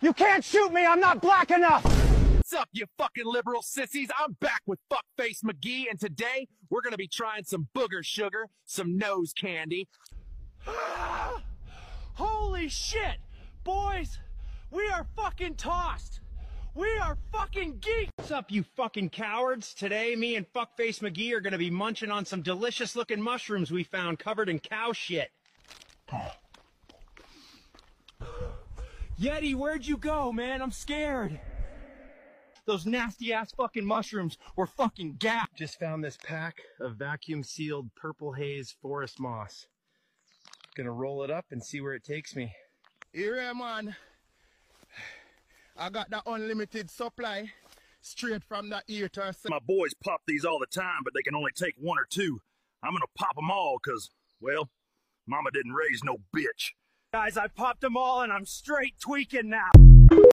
You can't shoot me, I'm not black enough! What's up, you fucking liberal sissies? I'm back with Fuckface McGee, and today we're gonna be trying some booger sugar, some nose candy. Holy shit! Boys, we are fucking tossed! We are fucking geeks! What's up, you fucking cowards? Today, me and Fuckface McGee are gonna be munching on some delicious-looking mushrooms we found covered in cow shit. Yeti, where'd you go, man? I'm scared. Those nasty-ass fucking mushrooms were fucking gas. Just found this pack of vacuum-sealed purple haze forest moss. Gonna roll it up and see where it takes me. Here, man. I got the unlimited supply straight from the ear to My boys pop these all the time, but they can only take one or two. I'm gonna pop them all because, well, mama didn't raise no bitch. Guys, I popped them all and I'm straight tweaking now.